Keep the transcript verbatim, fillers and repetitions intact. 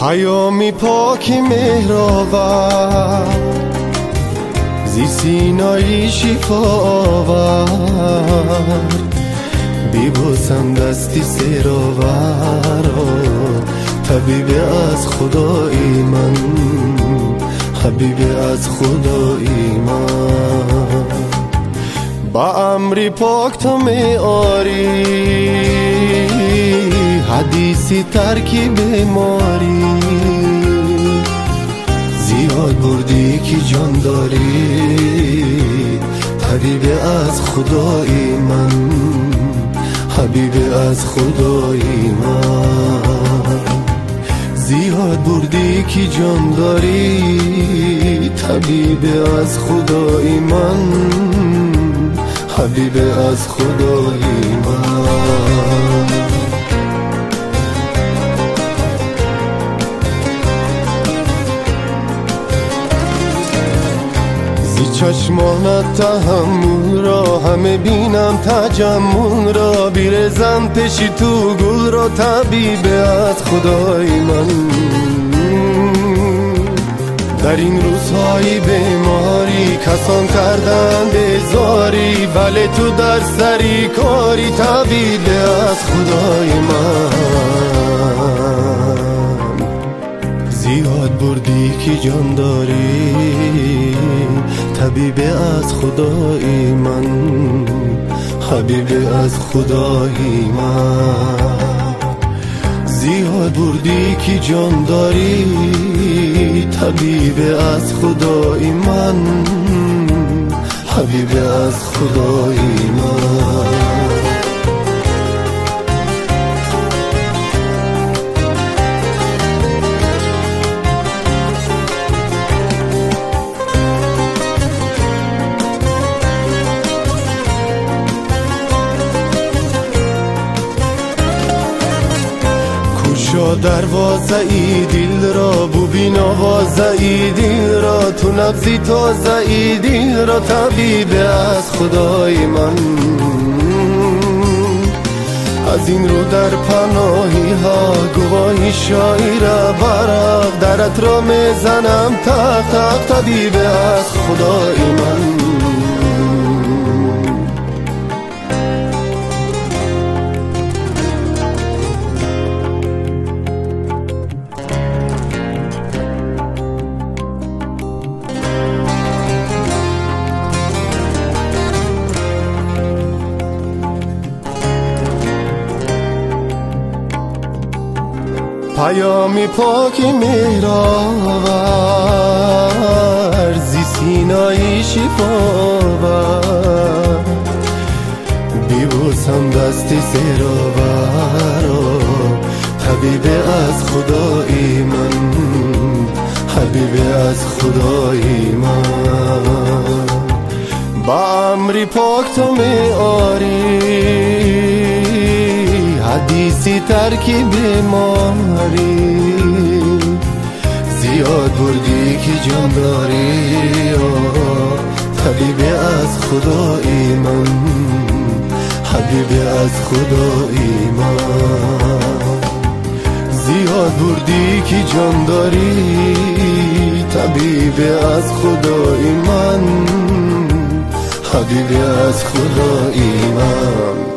پیامی پاک مهرآور زی سینایی شفا آور بیبوسم دستی سراور طبیب از خدای من حبیب از خدای من با امری پاک تو می آری حدیثی ترکی بیماری زیاد بردی که جان داری طبیب از خدای من حبیب از خدای من زیاد بردی که جان داری طبیب از خدای من حبیب از خدای من چشمانت تحمل را همه بینم تجمل را بیرزم پیشی تو گل را طبیب از خدای من در این روزهای بیماری کسان کردن بیزاری ولی تو در سری کاری طبیب از خدای من زیاد بردی که جان داری طبیب از خدای من حبیب از خدای من زیاد بردی که جان داری طبیب از خدای من حبیب از خدای من دروازه ای دل را ببین آوازه ای دل را تو نبضی تازه ای دل را طبیب از خدای من از این رو در پناهی ها گواهی شاعر برق درت را میزنم تق تق طبیب از خدای من پیامی پاک مهرآور زی سینایی شفا آور بیبوسم دستی سراور طبیب از خدای من حبیب از خدای من با امری پاک تو می آری حدیثی ترکی بیماری زیاد بردی که جان داری طبیب از خدای من حبیب از خدای من زیاد بردی که جان داری طبیب از خدای من حبیب از خدای من